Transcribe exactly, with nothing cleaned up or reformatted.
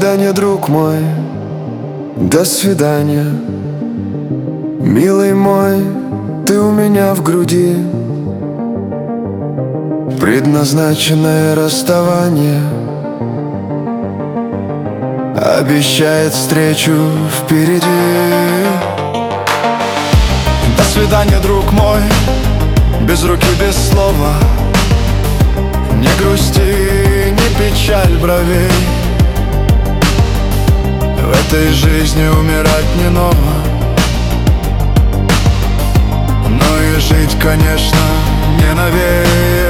свидания, друг мой, до свидания. Милый мой, ты у меня в груди. Предназначенное расставание обещает встречу впереди. До свидания, друг мой, без руки, без слова. Не грусти, не печаль бровей. В этой жизни умирать не ново, но и жить, конечно, не навек.